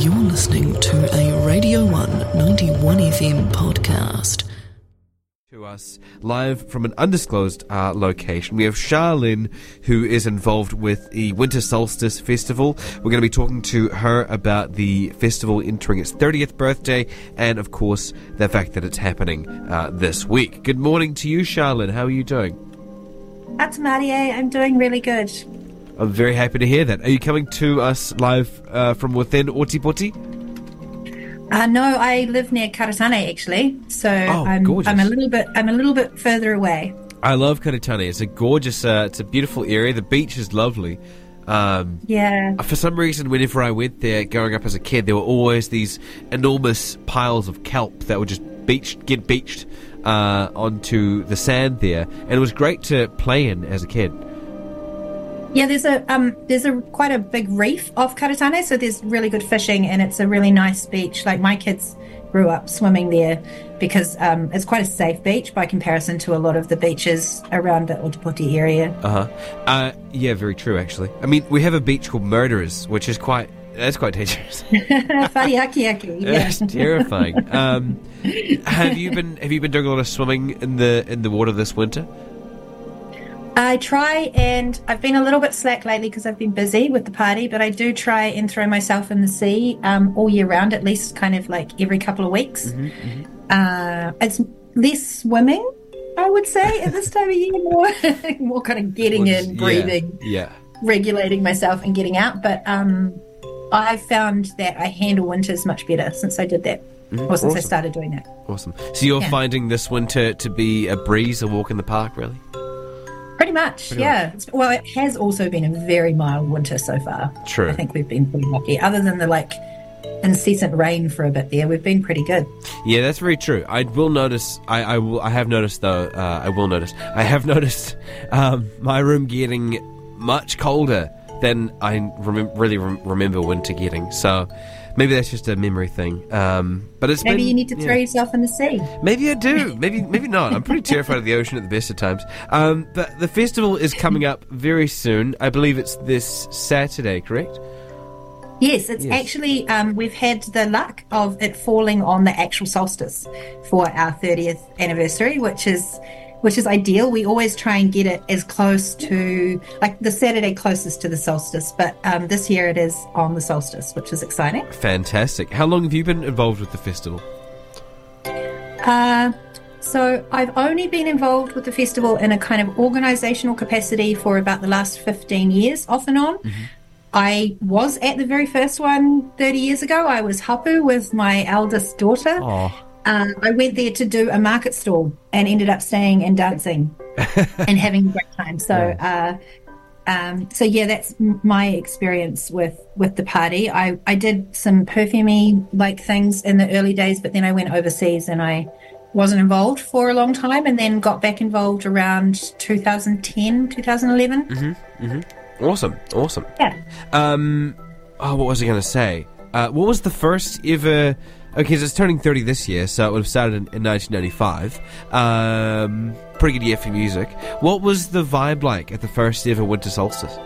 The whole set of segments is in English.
You're listening to a Radio 1 91 FM podcast. To us live from an undisclosed location. We have Charlene, who is involved with the Winter Solstice Festival. We're going to be talking to her about the festival entering its 30th birthday and, of course, the fact that it's happening this week. Good morning to you, Charlene. How are you doing? That's Marie. I'm doing really good. I'm very happy to hear that. Are you coming to us live from within Otipoti? No, I live near Karatane actually, so I'm a little bit further away. I love Karatane. It's a gorgeous, it's a beautiful area. The beach is lovely. Yeah. For some reason, whenever I went there, growing up as a kid, there were always these enormous piles of kelp that would just get beached onto the sand there, and it was great to play in as a kid. Yeah, there's a quite a big reef off Karatane, so there's really good fishing, and it's a really nice beach. Like, my kids grew up swimming there because it's quite a safe beach by comparison to a lot of the beaches around the Otipoti area. Yeah, very true, actually. I mean, we have a beach called Murderers, which is quite dangerous. Whariakiaki, yeah. It's terrifying. Have you been doing a lot of swimming in the water this winter? I try, and I've been a little bit slack lately because I've been busy with the party, but I do try and throw myself in the sea all year round, at least kind of like every couple of weeks. It's less swimming, I would say, at this time of year, more kind of getting in, breathing, regulating myself and getting out. But I've found that I handle winters much better since I did that, or since I started doing that. Awesome. So you're finding this winter to be a breeze, a walk in the park, really? Pretty much. Well, it has also been a very mild winter so far. True. I think we've been pretty lucky. Other than the incessant rain for a bit there, we've been pretty good. Yeah, that's very true. I will notice. I have noticed my room getting much colder than I really remember winter getting. So maybe that's just a memory thing. But maybe you need to throw yourself in the sea. Maybe I do. Maybe not. I'm pretty terrified of the ocean at the best of times. But the festival is coming up very soon. I believe it's this Saturday, correct? Yes, it's actually, we've had the luck of it falling on the actual solstice for our 30th anniversary, which is ideal. We always try and get it as close to, like, the Saturday closest to the solstice, but this year it is on the solstice, which is exciting. Fantastic. How long have you been involved with the festival? So I've only been involved with the festival in a kind of organisational capacity for about the last 15 years, off and on. I was at the very first one 30 years ago. I was hapu with my eldest daughter. I went there to do a market stall and ended up staying and dancing and having a great time. So, that's my experience with the party. I did some perfumey things in the early days, but then I went overseas and I wasn't involved for a long time, and then got back involved around 2010, 2011. Awesome. Yeah. What was I going to say? What was the first ever... Okay, so it's turning 30 this year, so it would have started in 1995. Pretty good year for music. What was the vibe like at the first ever Winter Solstice?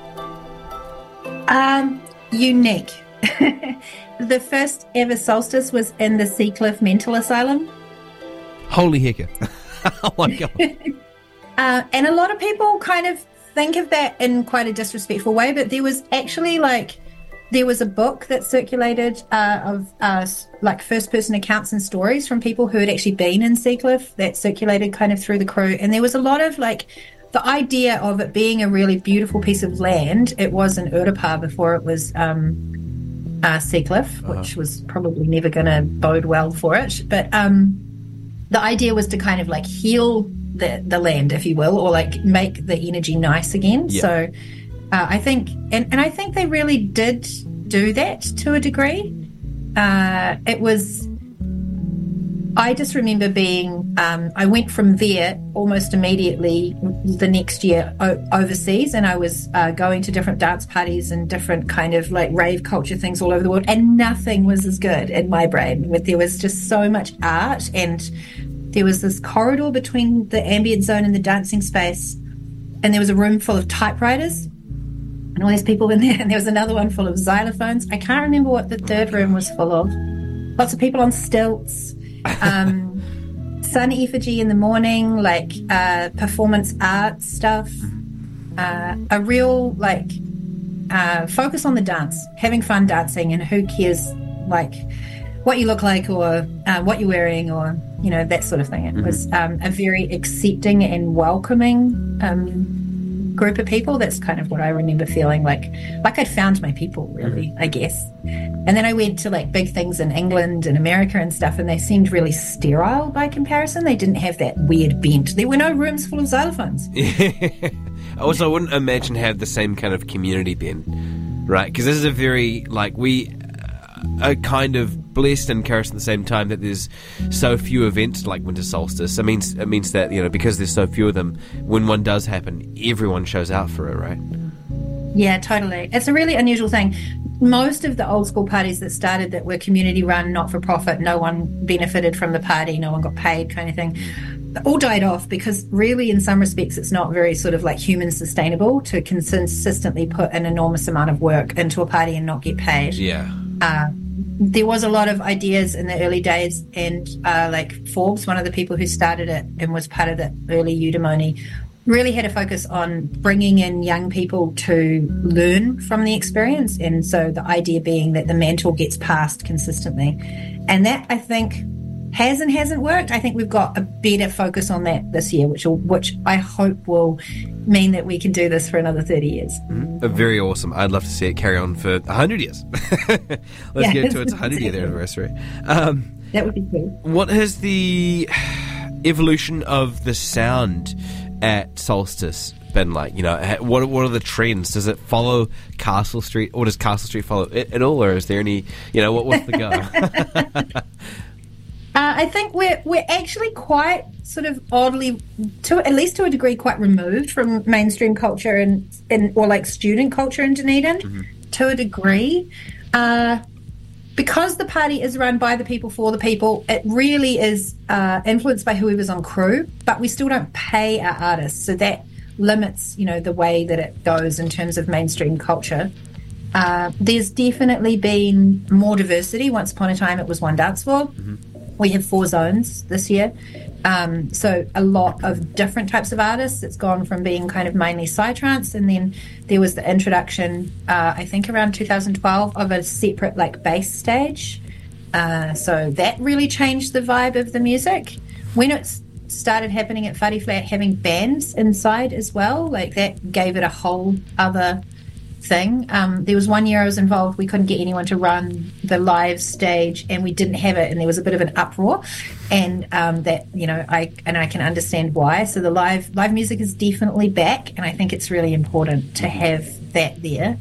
Unique. The first ever solstice was in the Seacliff Mental Asylum. Holy hecka. Oh my God. And a lot of people kind of think of that in quite a disrespectful way, but there was actually there was a book that circulated of first-person accounts and stories from people who had actually been in Seacliff that circulated kind of through the crew. And there was a lot of the idea of it being a really beautiful piece of land. It was in Urupā before it was Seacliff, which was probably never going to bode well for it. But the idea was to kind of heal the land, if you will, or make the energy nice again. Yeah. So I think, and I think they really did do that to a degree. It was, I just remember being, I went from there almost immediately the next year overseas, and I was going to different dance parties and different kind of rave culture things all over the world, and nothing was as good in my brain. There was just so much art, and there was this corridor between the ambient zone and the dancing space, and there was a room full of typewriters. and all these people in there. And there was another one full of xylophones. I can't remember what the third room was full of. Lots of people on stilts. Sun effigy in the morning, like performance art stuff. A real focus on the dance, having fun dancing, and who cares like what you look like or what you're wearing or that sort of thing. It was a very accepting and welcoming group of people. That's kind of what I remember feeling like I'd found my people, really, I guess. And then I went to like big things in England and America and stuff, and they seemed really sterile by comparison. They didn't have that weird bent. There were no rooms full of xylophones. Also, I wouldn't imagine have the same kind of community then, right? Because this is a very, we are kind of blessed and cursed at the same time that there's so few events like Winter Solstice. It means that, because there's so few of them, when one does happen, everyone shows out for it, right? Yeah, totally. It's a really unusual thing. Most of the old school parties that started that were community run, not for profit, no one benefited from the party, no one got paid kind of thing, all died off because really in some respects it's not very sort of like human sustainable to consistently put an enormous amount of work into a party and not get paid. Yeah. There was a lot of ideas in the early days, and Forbes, one of the people who started it and was part of the early Eudaimonia, really had a focus on bringing in young people to learn from the experience. And so the idea being that the mantle gets passed consistently. And that, I think, has and hasn't worked. I think we've got a better focus on that this year, which I hope will mean that we can do this for another 30 years. Very awesome. I'd love to see it carry on for 100 years. Let's get to its 100th anniversary. That would be cool. What has the evolution of the sound at Solstice been like? What are the trends? Does it follow Castle Street, or does Castle Street follow it at all, or is there any, what's the go? I think we're actually quite sort of oddly, at least to a degree, quite removed from mainstream culture or like student culture in Dunedin, to a degree. Because the party is run by the people for the people, it really is influenced by whoever's on crew, but we still don't pay our artists, so that limits, the way that it goes in terms of mainstream culture. There's definitely been more diversity. Once upon a time, it was one dance floor. We have 4 zones this year. So a lot of different types of artists. It's gone from being kind of mainly psytrance, and then there was the introduction, I think around 2012, of a separate bass stage. So that really changed the vibe of the music. When it started happening at Whare Flat, having bands inside as well, that gave it a whole other thing. There was one year I was involved, we couldn't get anyone to run the live stage, and we didn't have it, and there was a bit of an uproar, and that I can understand why. So the live music is definitely back, and I think it's really important to have that there.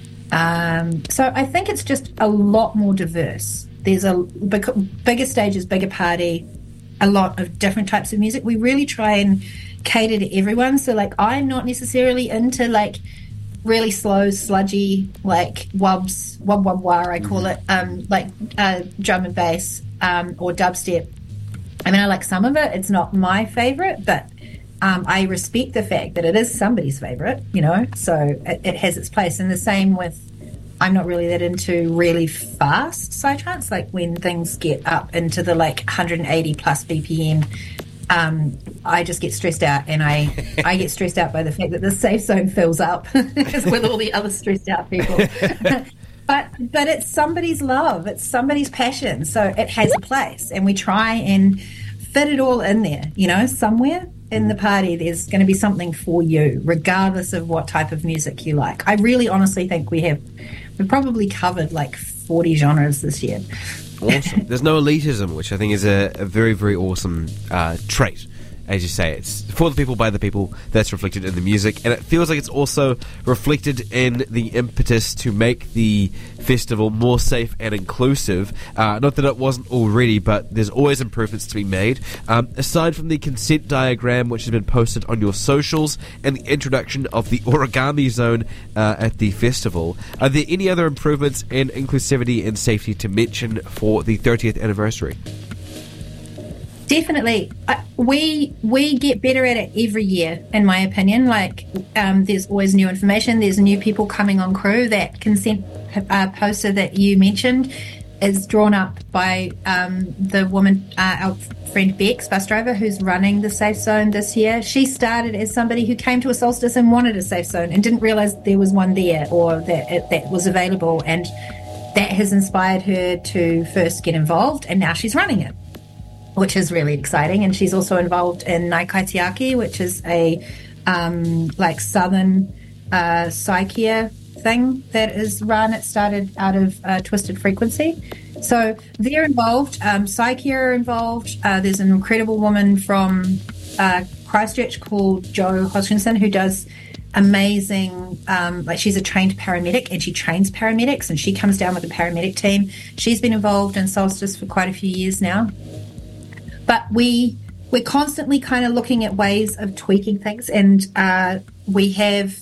So I think it's just a lot more diverse. There's a bigger stages, bigger party, a lot of different types of music. We really try and cater to everyone. So I'm not necessarily into really slow, sludgy, wubs, wub wub wah, I call it, drum and bass, or dubstep. I mean, I like some of it. It's not my favourite, but I respect the fact that it is somebody's favourite, so it has its place. And the same with, I'm not really that into really fast psytrance, when things get up into the 180 plus BPM. I just get stressed out, and I get stressed out by the fact that the safe zone fills up with all the other stressed out people. but it's somebody's love, it's somebody's passion, so it has a place, and we try and fit it all in there. Somewhere in the party there's going to be something for you, regardless of what type of music you like. I really honestly think we've probably covered 40 genres this year. Awesome. There's no elitism, which I think is a very, very awesome trait. As you say, it's for the people, by the people. That's reflected in the music, and it feels like it's also reflected in the impetus to make the festival more safe and inclusive. Not that it wasn't already, but there's always improvements to be made. Aside from the consent diagram, which has been posted on your socials, and the introduction of the origami zone at the festival, are there any other improvements in inclusivity and safety to mention for the 30th anniversary? Definitely. We get better at it every year, in my opinion. Like, there's always new information. There's new people coming on crew. That consent poster that you mentioned is drawn up by the woman, our friend Bex, bus driver, who's running the Safe Zone this year. She started as somebody who came to a solstice and wanted a Safe Zone and didn't realise there was one there or that was available. And that has inspired her to first get involved, and now she's running it, which is really exciting. And she's also involved in Ngāi Kaitiaki, which is a like southern psyche thing that is run. It started out of Twisted Frequency. So they're involved. Psyche are involved. There's an incredible woman from Christchurch called Jo Hodgkinson who does amazing, like she's a trained paramedic and she trains paramedics, and she comes down with a paramedic team. She's been involved in Solstice for quite a few years now. But we're constantly kind of looking at ways of tweaking things, and we have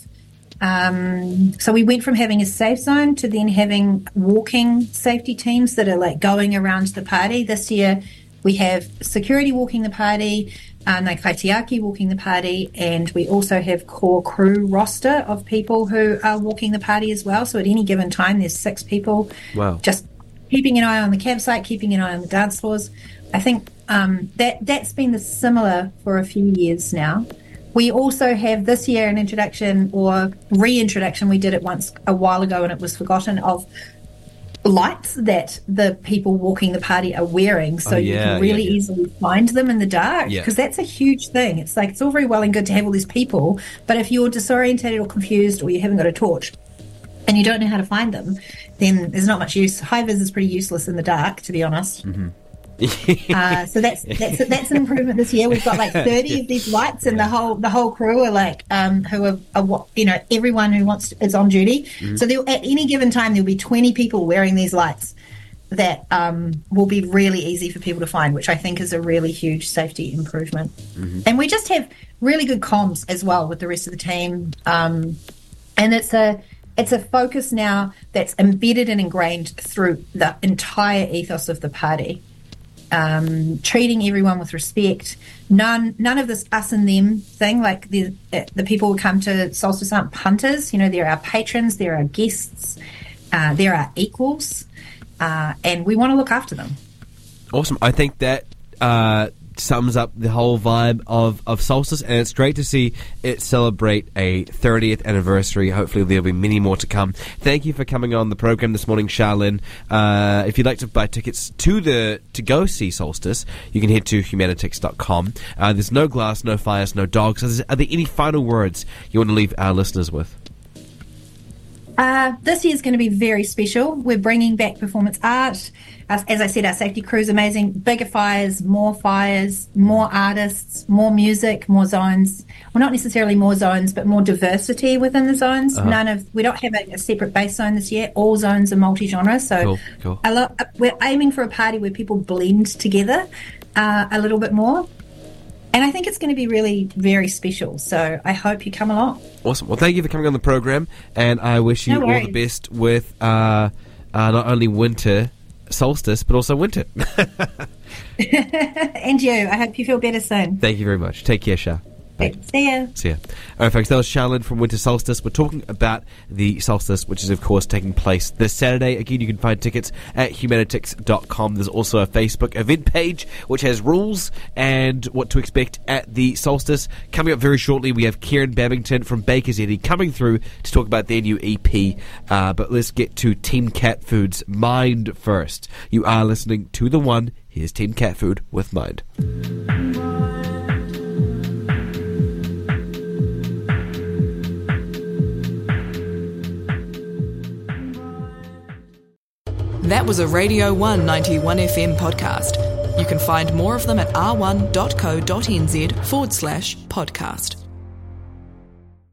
so we went from having a safe zone to then having walking safety teams that are like going around the party. This year we have security walking the party, Ngāi Kaitiaki walking the party, and we also have core crew roster of people who are walking the party as well. So at any given time there's 6 people. Wow. Just keeping an eye on the campsite, keeping an eye on the dance floors. I think that's been similar for a few years now. We also have this year an introduction or reintroduction. We did it once a while ago and it was forgotten, of lights that the people walking the party are wearing, so you can really easily find them in the dark, because that's a huge thing. It's like, it's all very well and good to have all these people, but if you're disorientated or confused or you haven't got a torch and you don't know how to find them, then there's not much use. High-vis is pretty useless in the dark, to be honest. Mm-hmm. So that's an improvement this year. We've got like 30 of these lights, and the whole crew are like who are everyone who is on duty. Mm-hmm. So at any given time there'll be 20 people wearing these lights that will be really easy for people to find, which I think is a really huge safety improvement. Mm-hmm. And we just have really good comms as well with the rest of the team, and it's a focus now that's embedded and ingrained through the entire ethos of the party. Treating everyone with respect. None of this us and them thing. Like the people who come to Solstice aren't punters. They're our patrons, they're our guests, they're our equals, and we want to look after them. Awesome. I think that sums up the whole vibe of Solstice, and it's great to see it celebrate a 30th anniversary. Hopefully there'll be many more to come. Thank you for coming on the program this morning, Charlene. If you'd like to buy tickets to go see Solstice, you can head to humanitix.com. There's no glass, no fires, no dogs. Are there any final words you want to leave our listeners with? This year's going to be very special. We're bringing back performance art. As I said, our safety crew is amazing. Bigger fires, more artists, more music, more zones. Well, not necessarily more zones, but more diversity within the zones. Uh-huh. We don't have a separate bass zone this year. All zones are multi-genre. So cool. We're aiming for a party where people blend together a little bit more. And I think it's going to be really very special. So I hope you come along. Awesome. Well, thank you for coming on the program. And I wish you all the best with not only winter solstice, but also winter. And you. I hope you feel better soon. Thank you very much. Take care, Shah. See ya. All right, folks, that was Charlene from Winter Solstice. We're talking about the solstice, which is, of course, taking place this Saturday. Again, you can find tickets at humanitix.com. There's also a Facebook event page, which has rules and what to expect at the solstice. Coming up very shortly, we have Kieran Babington from Baker's Eddy coming through to talk about their new EP. But let's get to Team Cat Food's Mind first. You are listening to The One. Here's Team Cat Food with Mind. That was a Radio 1 91 FM podcast. You can find more of them at r1.co.nz/podcast.